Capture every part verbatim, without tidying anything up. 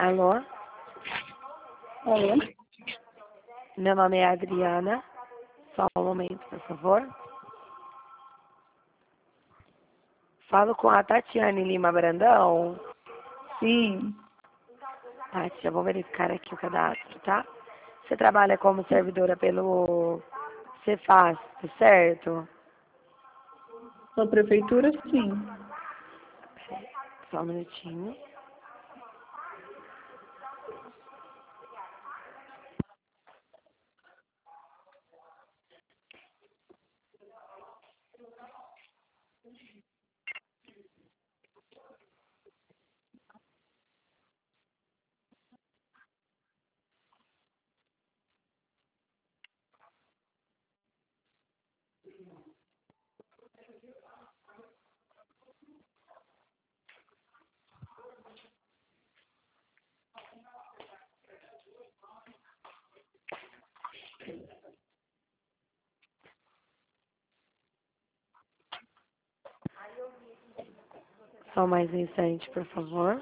Alô? Alô? Meu nome é Adriana. Só um momento, por favor. Falo com a Tatiane Lima Brandão. Sim. Tati, eu vou verificar aqui o cadastro, tá? Você trabalha como servidora pelo Cefaz, certo? Na prefeitura, sim. Só um minutinho. Só mais um instante, por favor.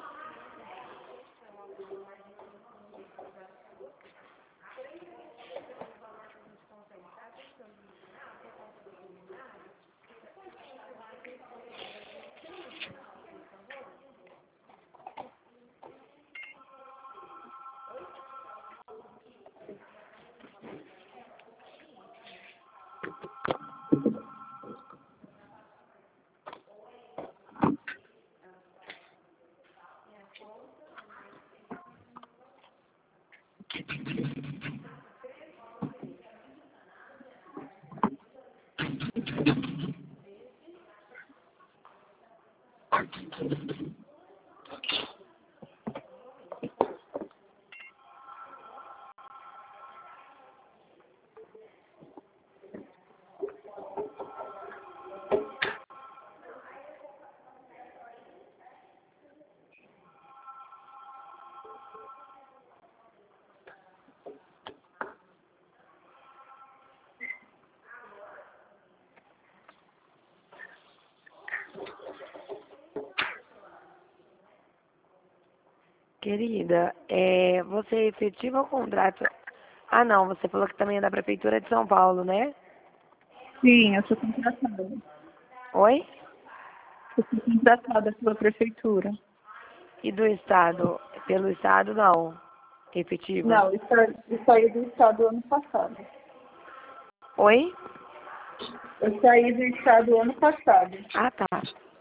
Querida, é, você efetiva o contrato? Ah, não, você falou que também é da Prefeitura de São Paulo, né? Sim, eu sou contratada. Oi? Eu sou contratada pela prefeitura. E do Estado? Pelo Estado, não. Efetiva? Não, isso, eu saí do estado ano passado. Oi? Eu saí do estado ano passado. Ah, tá.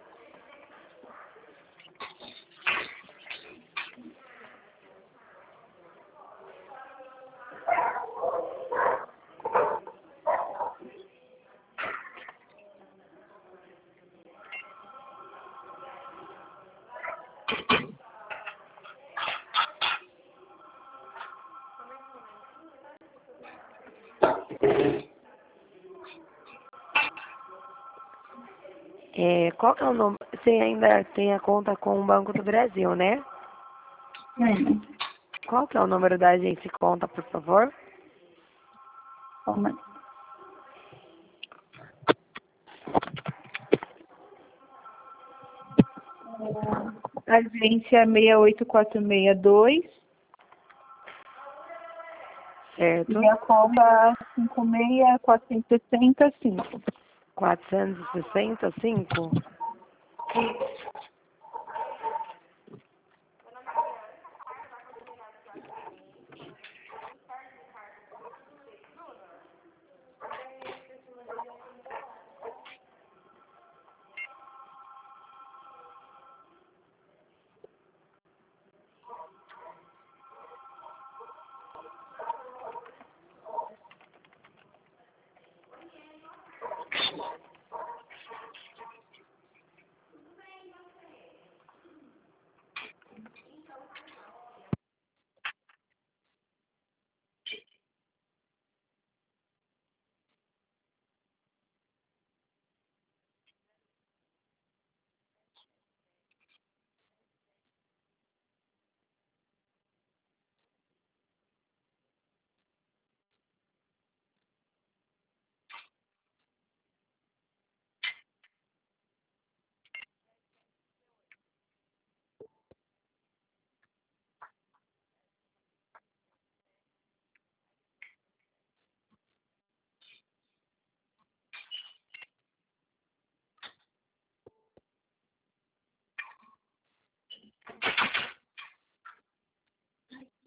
É, qual que é o nome? Você ainda tem a conta com o Banco do Brasil, né? Hum. Qual que é o número da agência de conta, por favor? Calma aí. Agência seis oito quatro seis dois Certo. e a conta cinco seis quatro seis zero cinco. quatrocentos e sessenta e cinco?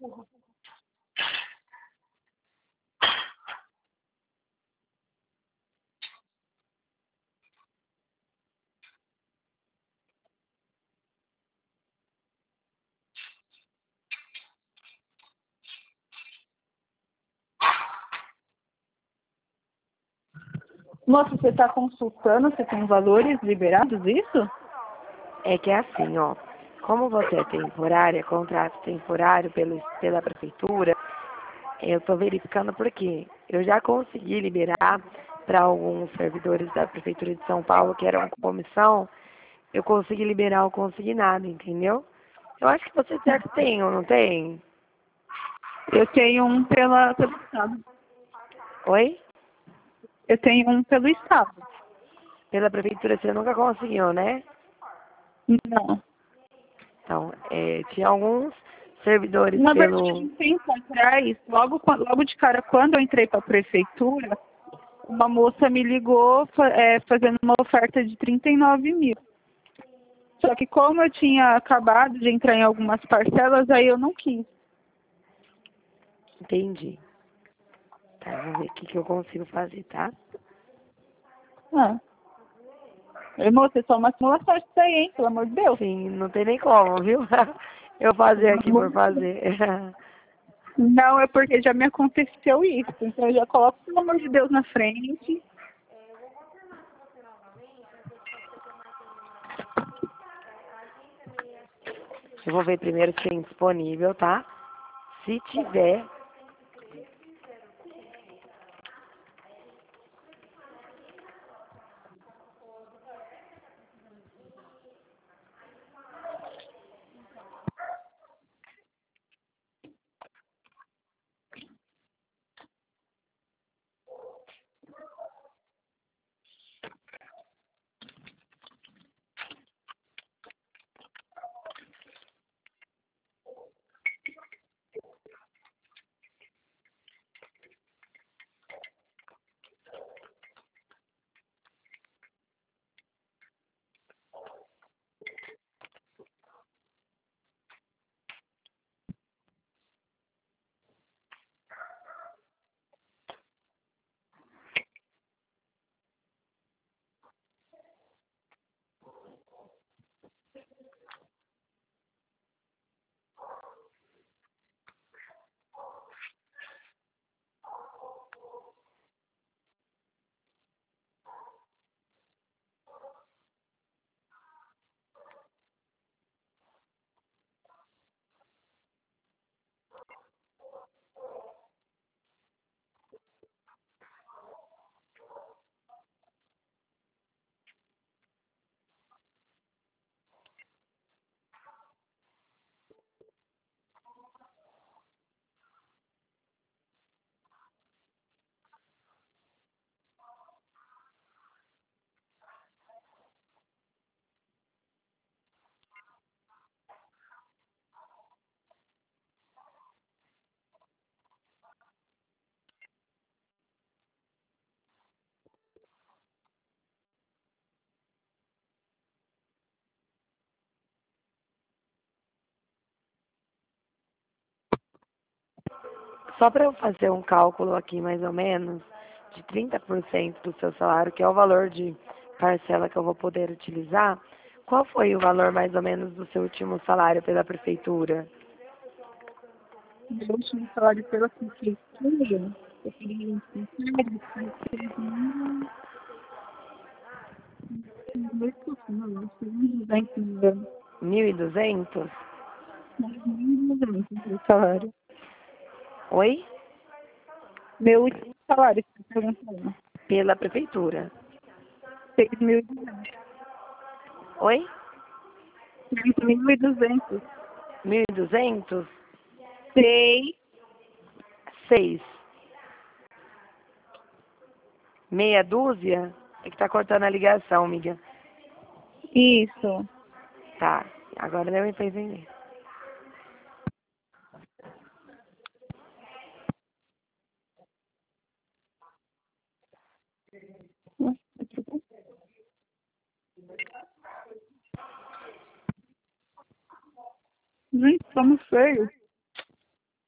Moça, você está consultando se tem valores liberados, isso? É que é assim, ó. Como você é temporária, contrato temporário pelo, pela prefeitura, eu estou verificando porque eu já consegui liberar para alguns servidores da prefeitura de São Paulo que eram comissão, eu consegui liberar o consignado, entendeu? Eu acho que você certo tem ou não tem? Eu tenho um pela, pelo Estado. Oi? Eu tenho um pelo Estado. Pela prefeitura você nunca conseguiu, né? Não. Então, é, tinha alguns servidores Na verdade, pelo. um tempo atrás, logo, quan- logo de cara, quando eu entrei para a prefeitura, uma moça me ligou fa- é, fazendo uma oferta de trinta e nove mil. Só que como eu tinha acabado de entrar em algumas parcelas, aí eu não quis. Entendi. Tá, vamos ver o que, que eu consigo fazer, tá? Ah. Ei, moça, é só uma simulação disso aí, hein? Pelo amor de Deus. Sim, não tem nem como, viu? Eu fazer Pelo aqui amor por de Deus. fazer. Não, é porque já me aconteceu isso. Então eu já coloco, pelo amor de Deus, na frente. Eu vou ver primeiro se tem disponível, tá? Se tiver, só para eu fazer um cálculo aqui mais ou menos, de trinta por cento do seu salário, que é o valor de parcela que eu vou poder utilizar, qual foi o valor mais ou menos do seu último salário pela prefeitura? Meu último salário pela prefeitura, eu queria Mil e duzentos? meu salário. Oi? Meu último salário, você está perguntando. Pela prefeitura. seis mil e duzentos. Oi? seis mil e duzentos. Mil e duzentos? Sei. Seis. Meia dúzia? É que tá cortando a ligação, amiga. Isso. Tá, agora deu pra entender. Gente, estamos feio.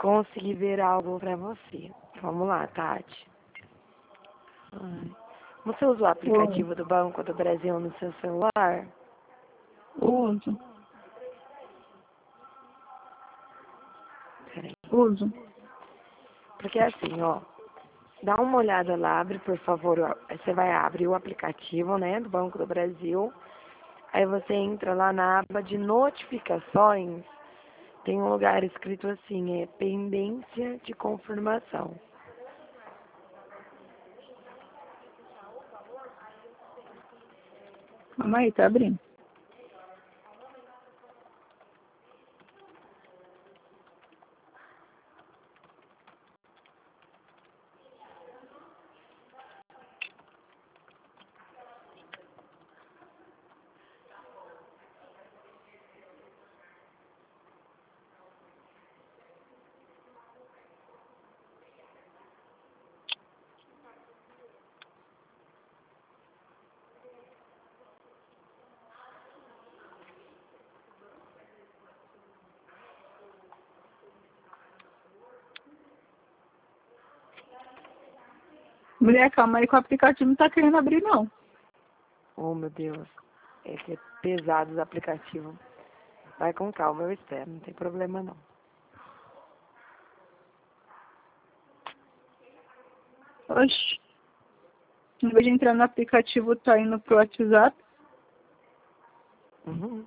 conseguir ver algo pra você. Vamos lá, Tati. Ai. Você usa o Oi. aplicativo do Banco do Brasil no seu celular? Uso. Peraí. Uso. Porque assim, ó, dá uma olhada lá, abre por favor, ó, você vai abrir o aplicativo, né, do Banco do Brasil, aí você entra lá na aba de notificações, tem um lugar escrito assim, é pendência de confirmação. Calma aí, tá abrindo. Mulher, calma aí que o aplicativo não tá querendo abrir, não. Oh, meu Deus, é que é pesado os aplicativos. Vai com calma, eu espero, não tem problema não. Oxi. Em vez de entrar no aplicativo, tá indo pro WhatsApp. Uhum.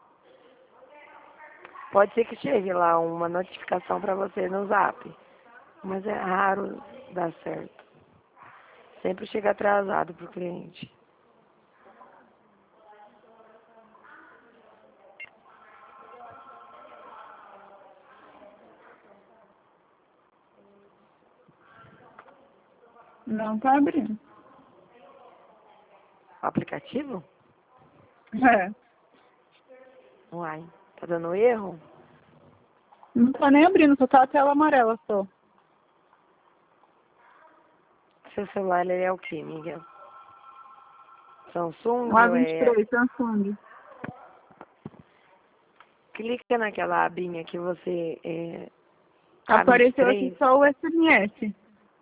Pode ser que chegue lá uma notificação para você no Zap, mas é raro dar certo. Sempre chega atrasado pro cliente. Não tá abrindo. O aplicativo? É. Uai, tá dando erro? Não tá nem abrindo, só tá a tela amarela só. Seu celular ele é o quê, Miguel? Samsung Um a ou vinte e é... três, Samsung. Clica naquela abinha que você... É... Apareceu aqui A vinte e três, só o S M S.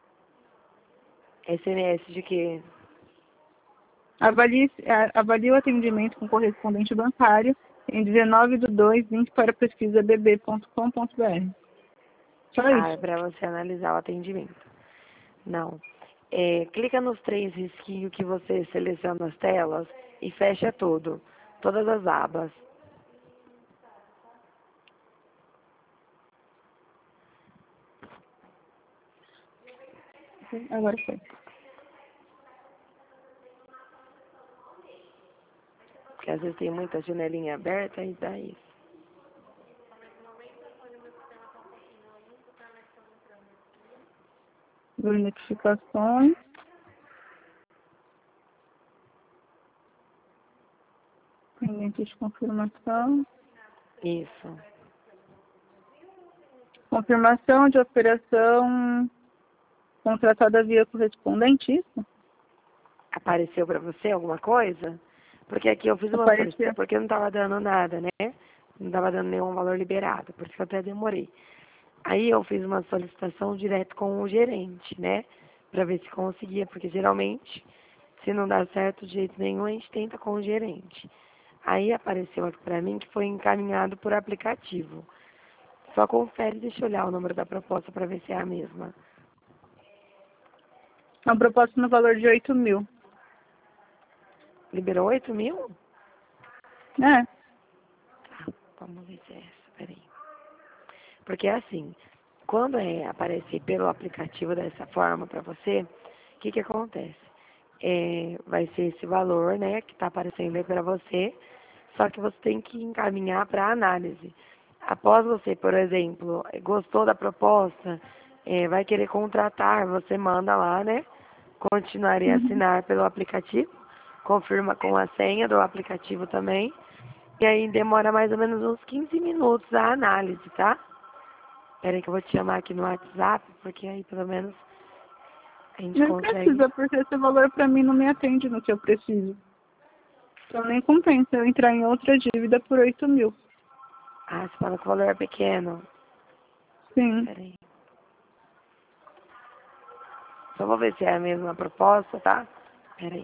S M S de quê? Avalie, a- avalie o atendimento com correspondente bancário em dezenove do dois vinte para pesquisa b b ponto com ponto b r. Só Ah, é isso. para você analisar o atendimento. Não. É, clica nos três risquinhos que você seleciona as telas e fecha tudo. Todas as abas. Agora foi. Porque às vezes tem muita janelinha aberta e dá isso. Ver notificações. Pendente de confirmação. Isso. Confirmação de operação contratada via correspondente, isso? Apareceu para você alguma coisa? Porque aqui eu fiz uma solicitação, Apareceu. porque não estava dando nada, né? Não estava dando nenhum valor liberado, por isso que eu até demorei. Aí eu fiz uma solicitação direto com o gerente, né? Para ver se conseguia, porque geralmente, se não dá certo de jeito nenhum, a gente tenta com o gerente. Aí apareceu aqui para mim que foi encaminhado por aplicativo. Só confere, deixa eu olhar o número da proposta para ver se é a mesma. É uma proposta no valor de oito mil. Liberou oito mil? É. Tá, vamos ver se é essa, peraí. Porque assim, quando é aparecer pelo aplicativo dessa forma para você, o que que acontece? É, vai ser esse valor, né, que está aparecendo aí para você, só que você tem que encaminhar para análise. Após você, por exemplo, gostou da proposta, é, vai querer contratar, você manda lá, né, continuar e Uhum. assinar pelo aplicativo, confirma com a senha do aplicativo também, e aí demora mais ou menos uns quinze minutos a análise, tá? Peraí que eu vou te chamar aqui no WhatsApp, porque aí pelo menos a gente Nem consegue. precisa, porque esse valor para mim não me atende no que eu preciso. Então nem compensa eu entrar em outra dívida por oito mil. Ah, você fala que o valor é pequeno. Sim. Peraí. Só vou ver se é a mesma proposta, tá? Peraí.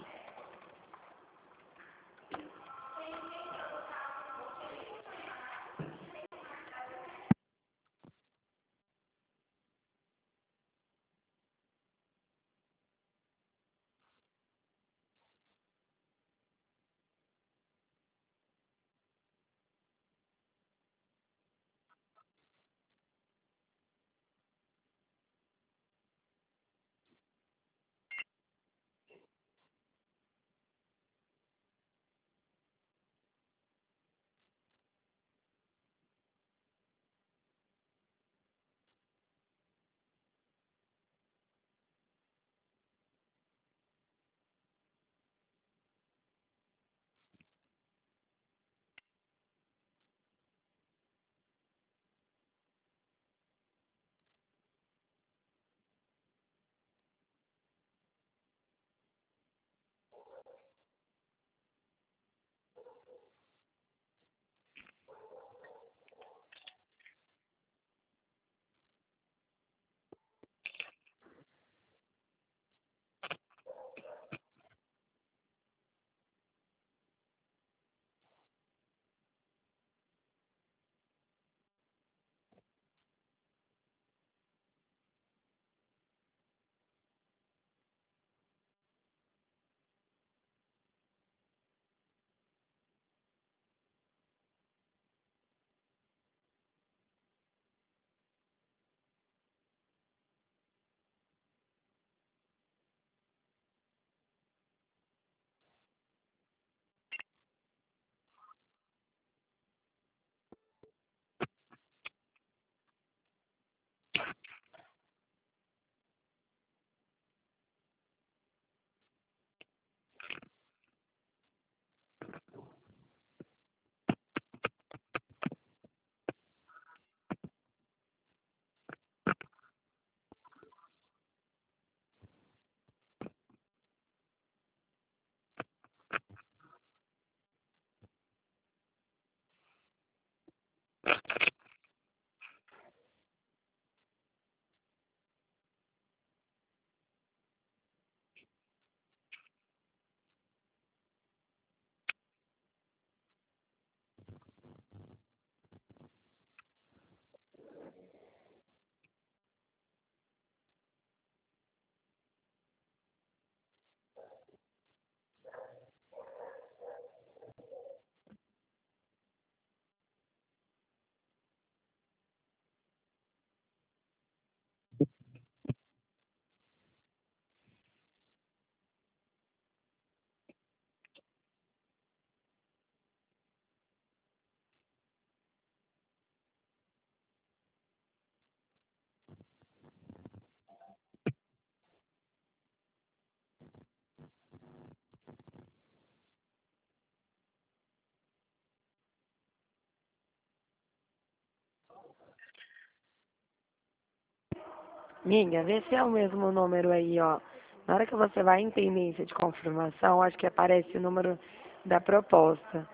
Miga, vê se é o mesmo número aí, ó. Na hora que você vai em tendência de confirmação, acho que aparece o número da proposta.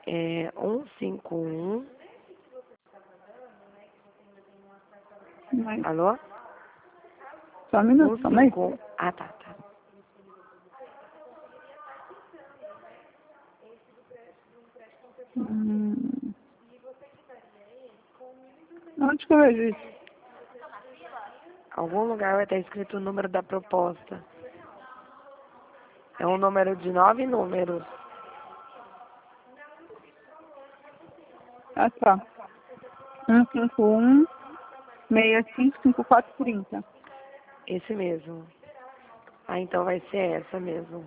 É um cinco um. Mas, Alô? só um minuto, calma aí. cento e cinquenta e um. Ah, tá, tá. Hum. Onde que eu vejo isso? Algum lugar vai estar escrito o número da proposta. É um número de nove números. Ah, tá. um cinco um, seis cinco, cinco quatro três zero. Esse mesmo. Ah, então vai ser essa mesmo.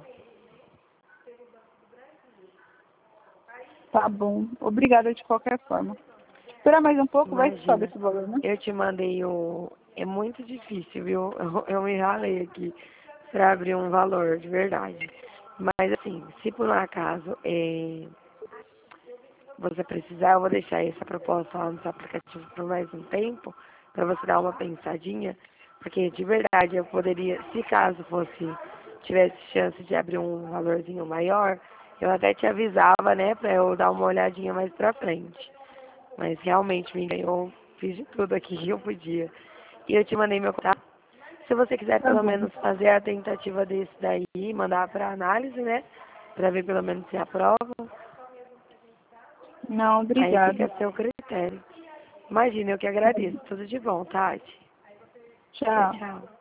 Tá bom. Obrigada de qualquer forma. Esperar mais um pouco, vai que sobe Imagina. esse valor, né? Eu te mandei o... É muito difícil, viu? Eu, eu me ralei aqui para abrir um valor de verdade. Mas assim, se por um acaso é, você precisar, eu vou deixar essa proposta lá no seu aplicativo por mais um tempo, para você dar uma pensadinha, porque de verdade eu poderia, se caso fosse, tivesse chance de abrir um valorzinho maior, eu até te avisava, né, para eu dar uma olhadinha mais pra frente. Mas realmente me ganhou, fiz de tudo aqui que eu podia. E eu te mandei meu contato. Se você quiser Tá pelo bom. menos fazer a tentativa desse daí, mandar para análise, né? Para ver pelo menos se aprova. Não, Aí fica obrigada. a seu critério. Imagina, eu que agradeço. Tudo de bom, Tati. Tchau, Tchau. tchau.